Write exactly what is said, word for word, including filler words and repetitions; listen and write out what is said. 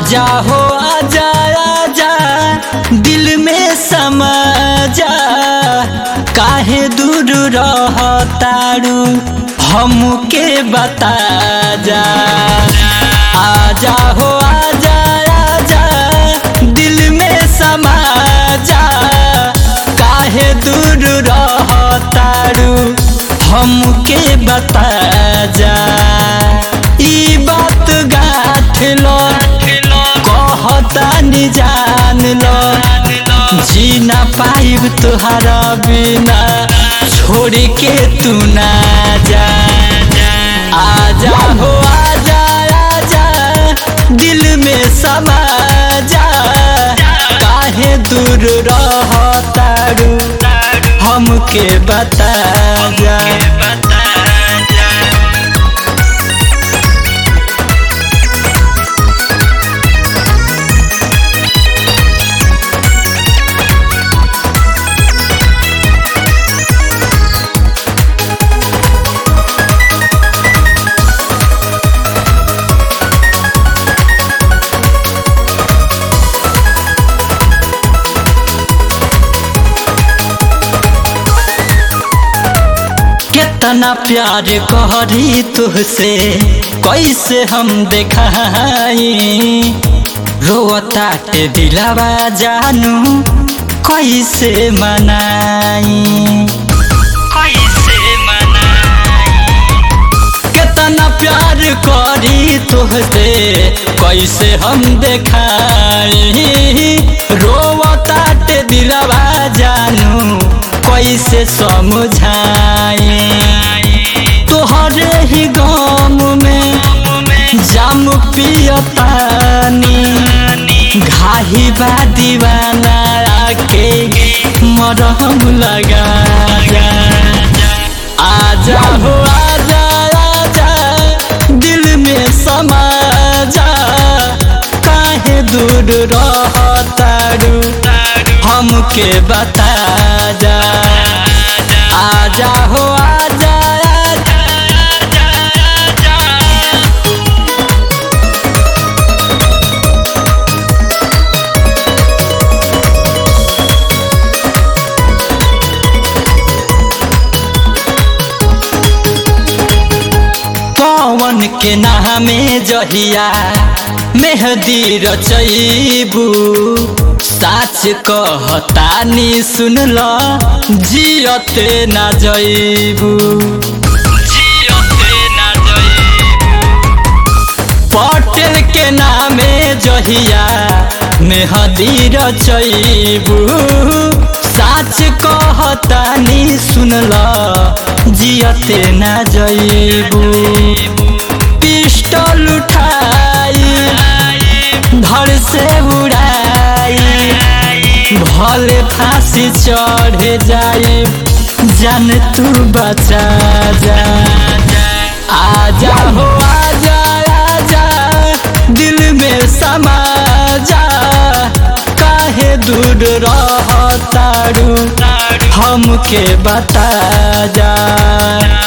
आजा हो आजा आजा दिल में समा जा, काहे दूर रहतारू हमके बता जा। आजा हो आजा आजा दिल में समा जा, काहे दूर रहतारू हमके बता जा। ई बात गाथ लो कहतानी जान लो, जी ना पाइब तुहरा बिना छोड़ के तू ना जा। आजा हो आजा आजा दिल में समा जा, काहे दूर रहतारू हमके बता जा। कितना प्यार करी तुझसे कैसे हम देखाई, रोताटे दिलवा जानू कैसे मनाई कैसे मनाई। कितना प्यार करी तुझसे कैसे हम देखाई, रोताटे दिलवा जानू कैसे समझाई। तोहरे ही गम में जाम पियतानी, घाही बा दीवाना आके मरहम लगा जा। आजा हो आजा आजा दिल में समा जा, काहे दूर रहतारू हमके बता जा। आजा हो आजा आजा आजा आजा। पवन के नामे जहिया मेहदी रचैबू, साच कहतानी सुन ल जियते ना जइबू जियते ना जइबू। पटेल के नामे जहिया मेहदी रचैबू, साच कहतानी सुन ल जियते ना जइबू। पिस्टल उठाई धड़ से उड़ाई, भले फांसी चढ़ जाए जान तू बचा जा। आजा हो आजा आजा दिल में समा जा, काहे दूर रहतारू हमके बता जा।